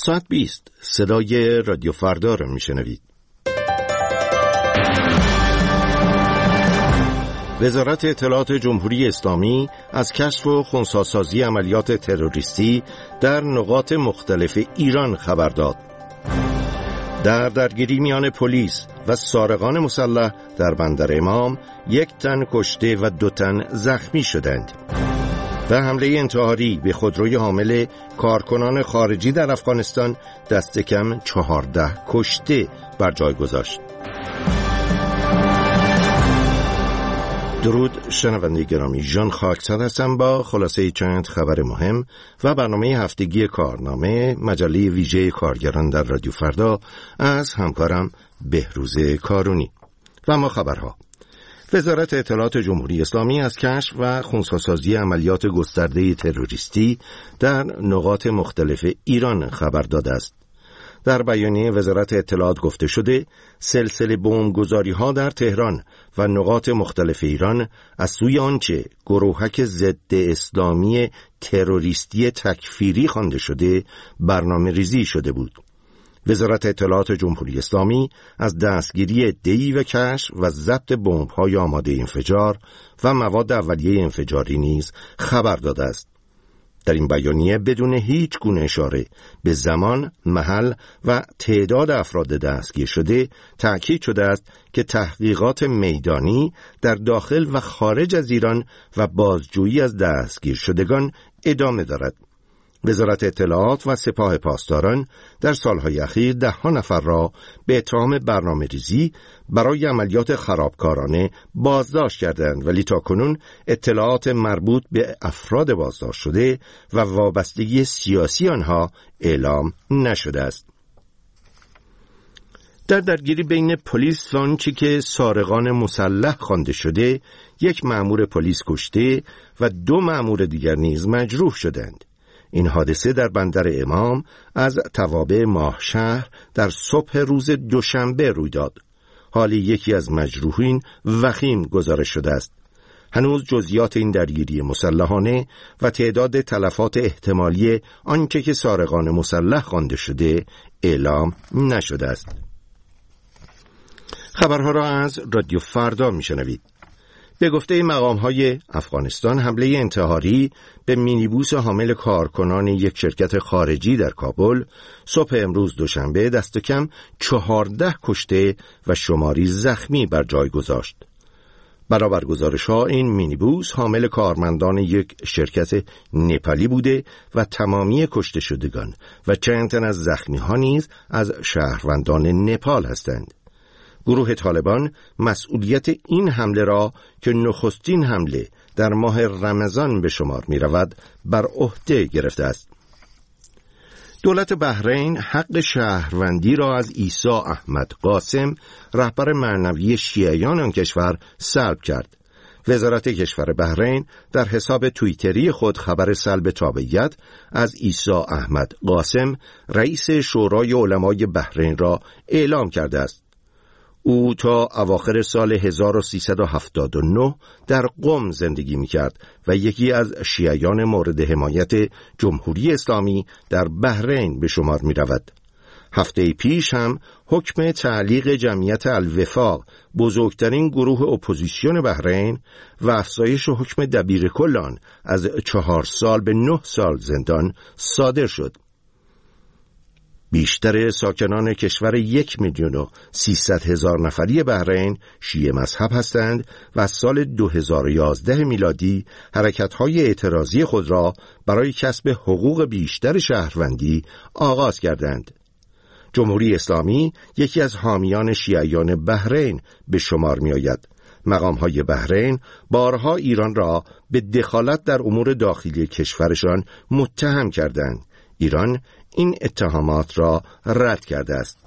7 ساعت 20 صدای رادیو فردا را میشنوید. وزارت اطلاعات جمهوری اسلامی از کشف و خنثی‌سازی عملیات تروریستی در نقاط مختلف ایران خبر داد. در درگیری میان پلیس و سارقان مسلح در بندر امام 1 تن کشته و 2 تن زخمی شدند. و حمله انتحاری به خودروی حامل کارکنان خارجی در افغانستان دست کم 14 کشته بر جای گذاشت. درود شنونده گرامی، ژان خاکساد هستم با خلاصه چند خبر مهم و برنامه هفتگی کارنامه مجله ویژه کارگران در رادیو فردا از همکارم بهروز کارونی. و ما خبرها: وزارت اطلاعات جمهوری اسلامی از کشف و خنثی‌سازی عملیات گسترده تروریستی در نقاط مختلف ایران خبر داده است. در بیانیه وزارت اطلاعات گفته شده سلسله بمبگذاری‌ها در تهران و نقاط مختلف ایران از سوی آنچه گروهک ضد اسلامی تروریستی تکفیری خوانده شده برنامه ریزی شده بود. وزارت اطلاعات جمهوری اسلامی از دستگیری عده‌ای و کشف و ضبط بمب‌های آماده انفجار و مواد اولیه انفجاری نیز خبر داده است. در این بیانیه بدون هیچ گونه اشاره به زمان، محل و تعداد افراد دستگیر شده تأکید شده است که تحقیقات میدانی در داخل و خارج از ایران و بازجویی از دستگیر شدگان ادامه دارد. وزارت اطلاعات و سپاه پاسداران در سالهای اخیر 10 نفر را به اتهام برنامه‌ریزی برای عملیات خرابکارانه بازداشت کردند، ولی تاکنون اطلاعات مربوط به افراد بازداشت شده و وابستگی سیاسی آنها اعلام نشده است. در درگیری بین پلیس و آنچه که سارقان مسلح خوانده شده 1 مأمور پلیس کشته و 2 مأمور دیگر نیز مجروح شدند. این حادثه در بندر امام از توابع ماهشهر در صبح روز دوشنبه روی داد. حالی یکی از مجروحین وخیم گزارش شده است. هنوز جزئیات این درگیری مسلحانه و تعداد تلفات احتمالی آنچه که سارقان مسلح خوانده شده اعلام نشده است. خبرها را از رادیو فردا میشنوید. به گفته مقام‌های افغانستان حمله انتحاری به مینیبوس حامل کارکنان یک شرکت خارجی در کابل صبح امروز دوشنبه دست کم 14 کشته و شماری زخمی بر جای گذاشت. برابر گزارش‌ها این مینیبوس حامل کارمندان یک شرکت نپالی بوده و تمامی کشته شدگان و چند تن از زخمی‌ها نیز از شهروندان نپال هستند. گروه طالبان مسئولیت این حمله را که نخستین حمله در ماه رمضان به شمار می رود بر عهده گرفته است. دولت بحرین حق شهروندی را از عیسی احمد قاسم رهبر معنوی شیعیان آن کشور سلب کرد. وزارت کشور بحرین در حساب توییتری خود خبر سلب تابعیت از عیسی احمد قاسم رئیس شورای علمای بحرین را اعلام کرده است. او تا اواخر سال 1379 در قم زندگی می‌کرد و یکی از شیعیان مورد حمایت جمهوری اسلامی در بحرین به شمار می‌رود. هفته پیش هم حکم تعلیق جمعیت الوفاق، بزرگترین گروه اپوزیسیون بحرین، و افزایش حکم دبیرکل آن از 4 سال به 9 سال زندان صادر شد. بیشتر ساکنان کشور 1,300,000 نفری بحرین شیعه مذهب هستند و از سال 2011 میلادی حرکت‌های اعتراضی خود را برای کسب حقوق بیشتر شهروندی آغاز کردند. جمهوری اسلامی یکی از حامیان شیعیان بحرین به شمار می‌آید. مقام‌های بحرین بارها ایران را به دخالت در امور داخلی کشورشان متهم کردند. ایران این اتهامات را رد کرده است.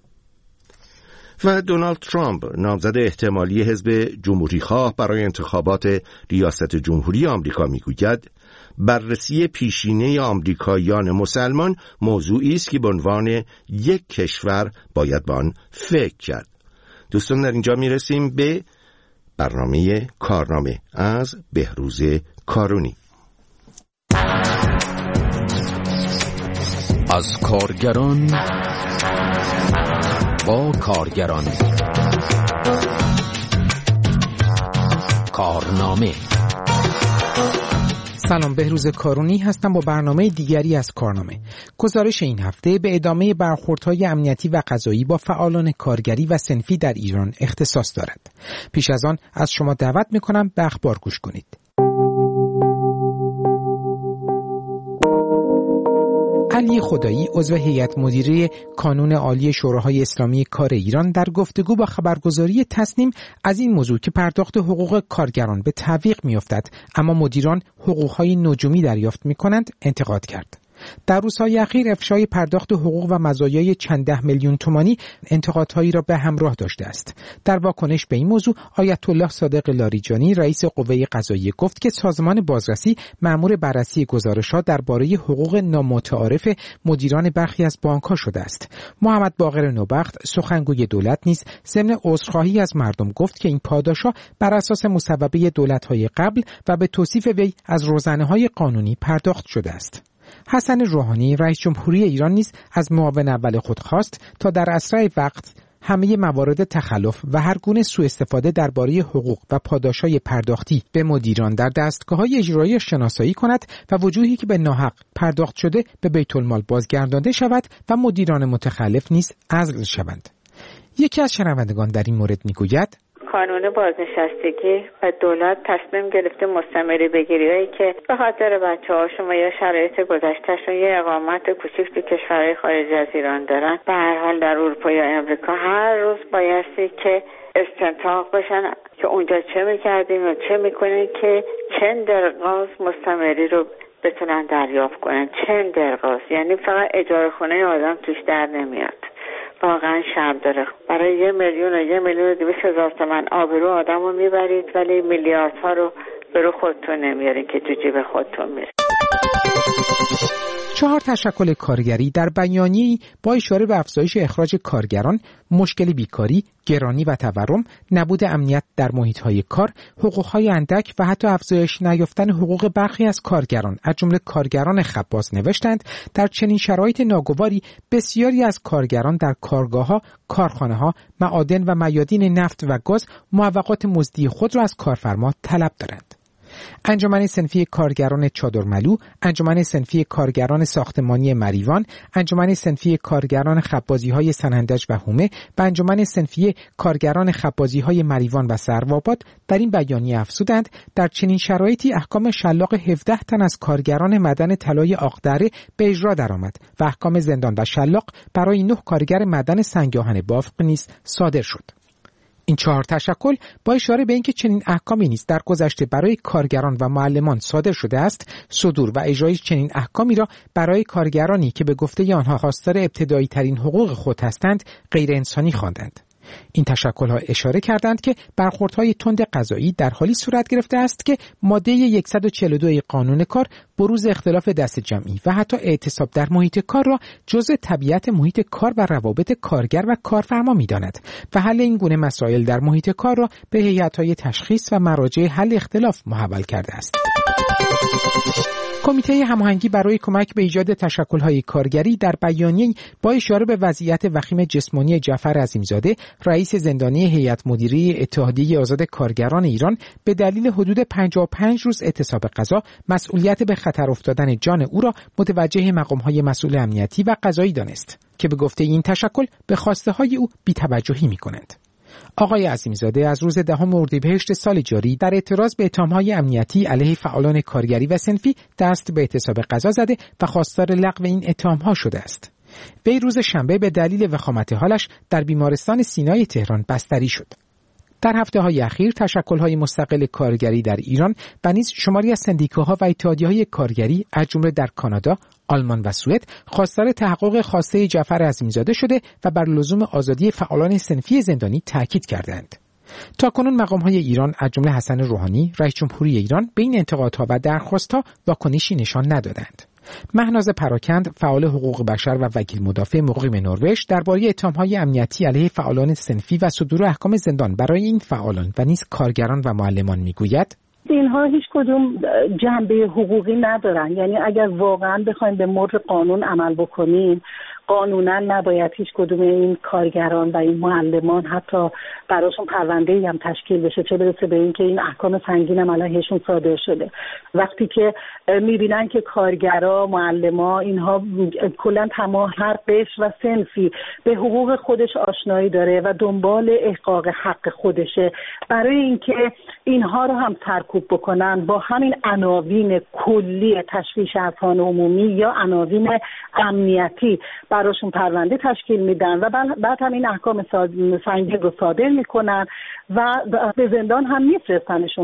و دونالد ترامپ نامزد احتمالی حزب جمهوری‌خواه برای انتخابات ریاست جمهوری آمریکا میگوید بررسی پیشینه آمریکاییان مسلمان موضوعی است که به عنوان یک کشور باید به آن فکر کرد. دوستان، در اینجا میرسیم به برنامه کارنامه از بهروز کارونی. از کارگران با کارگران. کارنامه. سلام، بهروز کارونی هستم با برنامه دیگری از کارنامه. گزارش این هفته به ادامه برخوردهای امنیتی و قضایی با فعالان کارگری و صنفی در ایران اختصاص دارد. پیش از آن از شما دعوت می‌کنم به اخبار گوش کنید. علی خدایی، عضو هیئت مدیره کانون عالی شوراهای اسلامی کار ایران، در گفتگو با خبرگزاری تصنیم از این موضوع که پرداخت حقوق کارگران به تعویق می‌افتد اما مدیران حقوق‌های نجومی دریافت می‌کنند انتقاد کرد. در روزهای اخیر افشای پرداخت حقوق و مزایای چند ده میلیون تومانی انتقادهایی را به همراه داشته است. در واکنش به این موضوع آیت الله صادق لاریجانی، رئیس قوه قضاییه، گفت که سازمان بازرسی مأمور بررسی گزارش‌ها درباره حقوق نامتعارف مدیران برخی از بانک‌ها شده است. محمد باقر نوبخت، سخنگوی دولت، نیز ضمن عذرخواهی از مردم گفت که این پاداش‌ها بر اساس مصوبه دولت‌های قبل و به توصیف وی از روزنه‌های قانونی پرداخت شده است. حسن روحانی، رئیس جمهوری ایران، نیز از معاون اول خود خواست تا در اسرع وقت همه موارد تخلف و هر گونه سوء استفاده درباره حقوق و پاداش‌های پرداختی به مدیران در دستگاه‌های اجرایی شناسایی کند و وجوهی که به ناحق پرداخت شده به بیت المال بازگردانده شود و مدیران متخلف نیز عزل شوند. یکی از شنوندگان در این مورد میگوید: قانون بازنشستگی و دولت تصمیم گرفته مستمری بگیریایی که به خاطر بچه‌ها شما یا شرایط گذشتهشون یه اقامت کوچیک تو کشورهای خارج از ایران دارن، به هر حال در اروپا یا امریکا هر روز بایستی که استنتاق بشن که اونجا چه میکردیم و چه میکنین که چند درغاز مستمری رو بتونن دریافت کنن. چند درغاز یعنی فقط اجاره خونه آدم توش در نمیاد. واقعا شرم داره. برای 1,200,000 تومان آبرو آدم رو میبرید ولی میلیاردها رو برو خودتون نمیارین که تو جیب خودتون میره. 4 تشکل کارگری در بیانیه‌ای با اشاره به افزایش اخراج کارگران، مشکل بیکاری، گرانی و تورم، نبود امنیت در محیط‌های کار، حقوق‌های اندک و حتی افزایش نیافتن حقوق برخی از کارگران از جمله کارگران خباز نوشتند در چنین شرایط ناگواری بسیاری از کارگران در کارگاه‌ها، کارخانه‌ها، معادن و میادین نفت و گاز موقعات مزدی خود را از کارفرما طلب دارند. انجمن صنفی کارگران چادرملو، انجمن صنفی کارگران ساختمانی مریوان، انجمن صنفی کارگران خبازی‌های سنندج و هومه و انجمن صنفی کارگران خبازی‌های مریوان و سروآباد در این بیانیه افزودند در چنین شرایطی احکام شلاق 17 تن از کارگران معدن طلای آقدره به اجرا درآمد و احکام زندان و شلاق برای 9 کارگر معدن سنگ‌آهن بافق نیز صادر شد. این 4 تشکل با اشاره به اینکه چنین احکامی نیز در گذشته برای کارگران و معلمان صادر شده است، صدور و اجرای چنین احکامی را برای کارگرانی که به گفته آنها خواستار ابتدایی ترین حقوق خود هستند غیر انسانی خواندند. این تشکل‌ها اشاره کردند که برخوردهای تند قضایی در حالی صورت گرفته است که ماده 142 قانون کار بروز اختلاف دست جمعی و حتی اعتصاب در محیط کار را جزء طبیعت محیط کار و روابط کارگر و کارفرما می‌داند و حل این گونه مسائل در محیط کار را به هیئت‌های تشخیص و مراجع حل اختلاف محول کرده است. کمیته هماهنگی برای کمک به ایجاد تشکل‌های کارگری در بیانیه‌ای با اشاره به وضعیت وخیم جسمانی جعفر عظیمزاده، رئیس زندانی هیئت مدیره اتحادیه آزاد کارگران ایران، به دلیل حدود 55 روز اعتصاب قضا مسئولیت به خطر افتادن جان او را متوجه مقام‌های مسئول امنیتی و قضایی دانست که به گفته این تشکل به خواسته‌های او بی‌توجهی می‌کنند. آقای عظیمزاده از روز 10 اردیبهشت سال جاری در اعتراض به اتهام‌های امنیتی علیه فعالان کارگری و صنفی دست به اعتصاب قضا زده و خواستار لغو این اتهام‌ها شده است. وی روز شنبه به دلیل وخامت حالش در بیمارستان سینای تهران بستری شد. در هفته‌های اخیر تشکل‌های مستقل کارگری در ایران و نیز شماری از سندیکاها و اتحادیه‌های کارگری از جمله در کانادا، آلمان و سوئد خواستار تحقق خواسته جعفر عظیمزاده شده و بر لزوم آزادی فعالان صنفی زندانی تاکید کردند. تاکنون مقام‌های ایران از جمله حسن روحانی، رئیس جمهوری ایران، به این انتقادها و درخواست‌ها واکنشی نشان ندادند. مهناز پراکند، فعال حقوق بشر و وکیل مدافع مقیم نروژ، درباره اتهام‌های امنیتی علیه فعالان صنفی و صدور احکام زندان برای این فعالان و نیز کارگران و معلمان میگوید: اینها هیچ کدوم جنبه حقوقی ندارن. یعنی اگر واقعا بخوایم به مر قانون عمل بکنیم، قانونا نباید هیچ کدوم این کارگران و این معلمان حتی براشون پرونده‌ای هم تشکیل بشه، چه برسه به این که این احکام سنگین هم علیهشون صادر شده. وقتی که میبینن که کارگرا، معلما، اینها کلا تمام هر قشر و صنفی به حقوق خودش آشنایی داره و دنبال احقاق حق خودشه، برای اینکه اینها رو هم سرکوب بکنن با همین عناوین کلی تشویش اذهان عمومی یا عناوین امنیتی براشون پرونده تشکیل میدن و بعد هم این احکام سنگین رو صادر میکنن و به زندان هم میفرستنشون.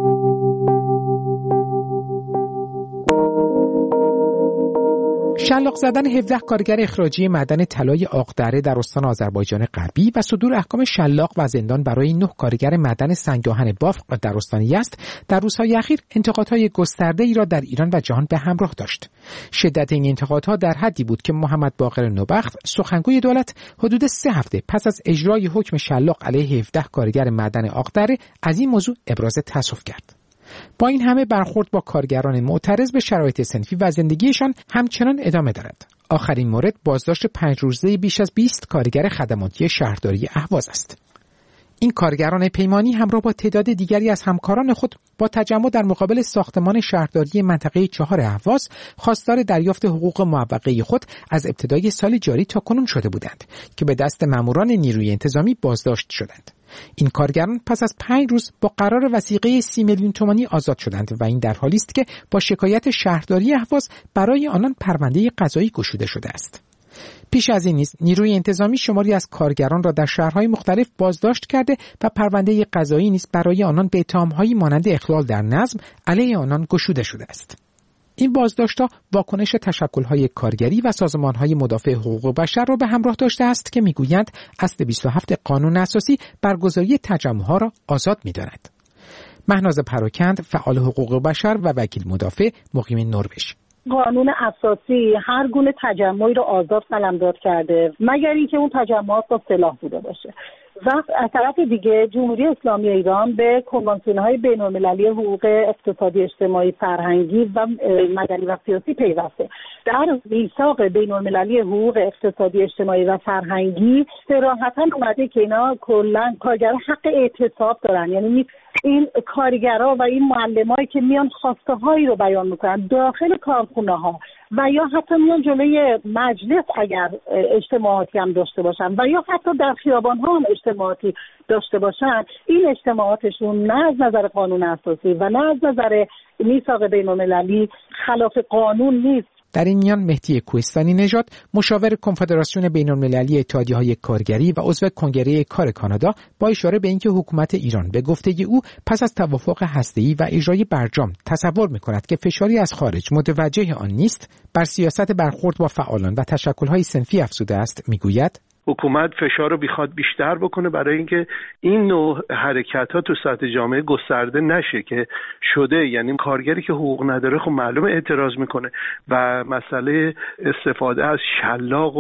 شلاق زدن 17 کارگر اخراجی معدن طلای آقدره در استان آذربایجان غربی و صدور احکام شلاق و زندان برای 9 کارگر معدن سنگ‌آهن بافق در استان یزد در روزهای اخیر انتقادهای گسترده‌ای را در ایران و جهان به همراه داشت. شدت این انتقادها در حدی بود که محمد باقر نوبخت، سخنگوی دولت، حدود 3 هفته پس از اجرای حکم شلاق علیه 17 کارگر معدن آقدره از این موضوع ابراز تأسف کرد. با این همه برخورد با کارگران معترض به شرایط صنفی و زندگیشان همچنان ادامه دارد. آخرین مورد بازداشت 5 روزه بیش از 20 کارگر خدماتی شهرداری اهواز است. این کارگران پیمانی همراه با تعداد دیگری از همکاران خود با تجمع در مقابل ساختمان شهرداری منطقه 4 اهواز خواستار دریافت حقوق معوقه خود از ابتدای سال جاری تا کنون شده بودند که به دست ماموران نیروی انتظامی بازداشت شدند. این کارگران پس از 5 روز با قرار وثیقه 30 میلیون تومانی آزاد شدند و این در حالی است که با شکایت شهرداری اهواز برای آنان پرونده قضایی گشوده شده است. پیش از این نیز نیروی انتظامی شماری از کارگران را در شهرهای مختلف بازداشت کرده و پرونده قضایی نیز برای آنان به اتهام‌هایی مانند اخلال در نظم علیه آنان گشوده شده است. این بازداشت‌ها واکنش تشکل‌های کارگری و سازمان‌های مدافع حقوق بشر را به همراه داشته است که می‌گویند اصل 27 قانون اساسی برگزاری تجمع‌ها را آزاد می‌داند. مهناز پراکند، فعال حقوق بشر و وکیل مدافع، مقیم نروژ: قانون اساسی هر گونه تجمعی رو آزاد قلمداد کرده مگر اینکه اون تجمعات با سلاح بوده باشه. و از طرف دیگه جمهوری اسلامی ایران به کنوانسیون‌های بین‌المللی حقوق اقتصادی، اجتماعی، فرهنگی و مدنی و سیاسی پیوسته. در میثاق بین‌المللی حقوق اقتصادی، اجتماعی و فرهنگی صراحتاً اومده که اینا کلاً کارگران حق اعتصاب دارن. یعنی این کارگرها و این معلمایی که میان خواسته هایی رو بیان میکنن داخل کارخونه ها و یا حتی میان جلوی مجلس اگر اجتماعاتی هم داشته باشن و یا حتی در خیابان ها هم اجتماعاتی داشته باشن، این اجتماعاتشون نه از نظر قانون اساسی و نه از نظر میثاق بین‌المللی خلاف قانون نیست. در این میان مهدی کوهستانی نژاد، مشاور کنفدراسیون بین‌المللی اتحادیه‌های کارگری و عضو کنگره کار کانادا، با اشاره به اینکه حکومت ایران به گفته او پس از توافق هسته‌ای و اجرای برجام تصور می‌کند که فشاری از خارج متوجه آن نیست، بر سیاست برخورد با فعالان و تشکل‌های صنفی افزوده است. می‌گوید حکومت فشار رو بخواد بیشتر بکنه برای اینکه این نوع حرکت‌ها تو سطح جامعه گسترده نشه که شده. یعنی کارگری که حقوق نداره خب معلومه اعتراض میکنه و مسئله استفاده از شلاق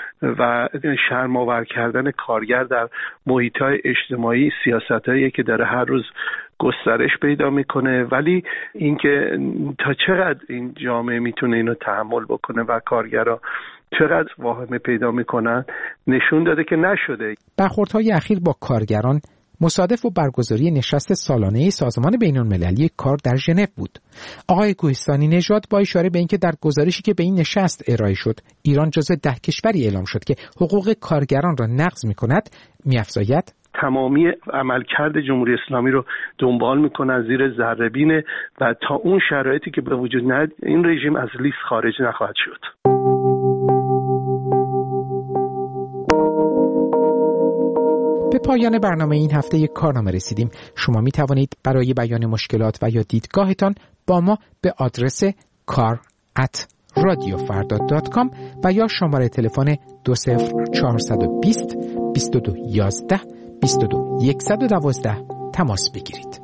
و شرم‌آور کردن کارگر در محیط‌های اجتماعی سیاستایی که داره هر روز گسترش پیدا میکنه. ولی اینکه تا چقدر این جامعه میتونه اینو تحمل بکنه و کارگرها چقدر واهمه پیدا میکنن نشون داده که نشده. برخوردهای اخیر با کارگران مصادف و برگزاری نشست سالانه سازمان بین‌المللی کار در ژنو بود. آقای کوهستانی نژاد با اشاره به اینکه در گزارشی که به این نشست ارائه شد ایران جزو 10 کشوری اعلام شد که حقوق کارگران را نقض میکند، می‌افزاید تمامی عملکرد جمهوری اسلامی رو دنبال میکنن زیر ذره‌بین و تا اون شرایطی که به وجود نیاد این رژیم از لیست خارج نخواهد شد. به پایان برنامه این هفته کارنامه رسیدیم. شما می توانید برای بیان مشکلات و یا دیدگاهتان با ما به آدرس kar@radiofarda.com و یا شماره تلفن 20420 2211 22 112 تماس بگیرید.